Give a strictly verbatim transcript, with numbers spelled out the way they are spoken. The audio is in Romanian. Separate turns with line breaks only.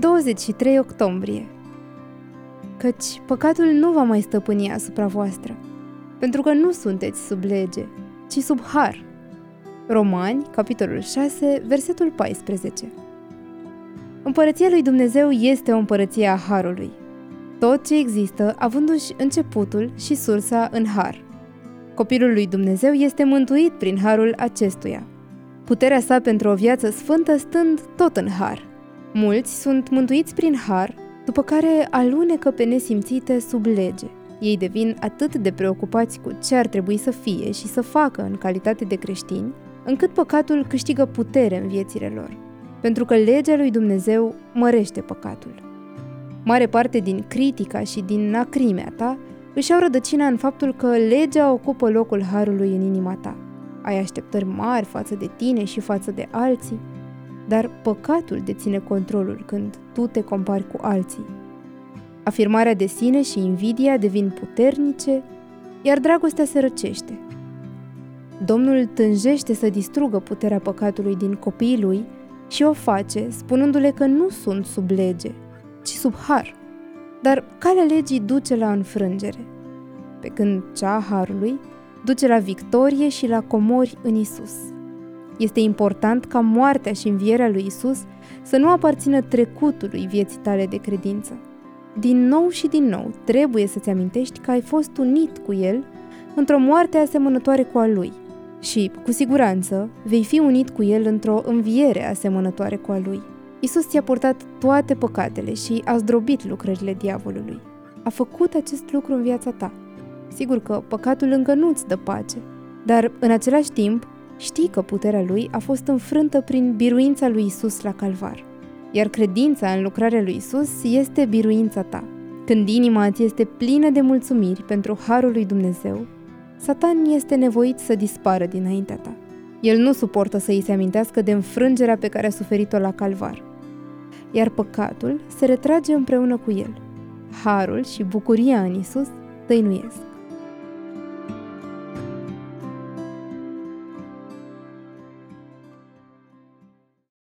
douăzeci și trei octombrie. Căci păcatul nu va mai stăpâni asupra voastră, pentru că nu sunteți sub lege, ci sub har. Romani, capitolul șase, versetul paisprezece. Împărăția lui Dumnezeu este o împărăție a harului. Tot ce există avându-și începutul și sursa în har. Copilul lui Dumnezeu este mântuit prin harul acestuia, puterea sa pentru o viață sfântă stând tot în har. Mulți sunt mântuiți prin har, după care alunecă pe nesimțite sub lege. Ei devin atât de preocupați cu ce ar trebui să fie și să facă în calitate de creștini, încât păcatul câștigă putere în viețile lor, pentru că legea lui Dumnezeu mărește păcatul. Mare parte din critica și din acrimea ta își au rădăcina în faptul că legea ocupă locul harului în inima ta. Ai așteptări mari față de tine și față de alții, dar păcatul deține controlul când tu te compari cu alții. Afirmarea de sine și invidia devin puternice, iar dragostea se răcește. Domnul tânjește să distrugă puterea păcatului din copiii lui și o face spunându-le că nu sunt sub lege, ci sub har. Dar calea legii duce la înfrângere, pe când cea a harului duce la victorie și la comori în Isus. Este important ca moartea și învierea lui Isus să nu aparțină trecutului vieții tale de credință. Din nou și din nou trebuie să-ți amintești că ai fost unit cu El într-o moarte asemănătoare cu a Lui și, cu siguranță, vei fi unit cu El într-o înviere asemănătoare cu a Lui. Isus ți-a purtat toate păcatele și a zdrobit lucrările diavolului. A făcut acest lucru în viața ta. Sigur că păcatul încă nu-ți dă pace, dar în același timp știi că puterea lui a fost înfrântă prin biruința lui Isus la calvar. Iar credința în lucrarea lui Isus este biruința ta. Când inima ți este plină de mulțumiri pentru harul lui Dumnezeu, Satan este nevoit să dispară dinaintea ta. El nu suportă să îi se amintească de înfrângerea pe care a suferit-o la calvar. Iar păcatul se retrage împreună cu el. Harul și bucuria în Isus dăinuiesc.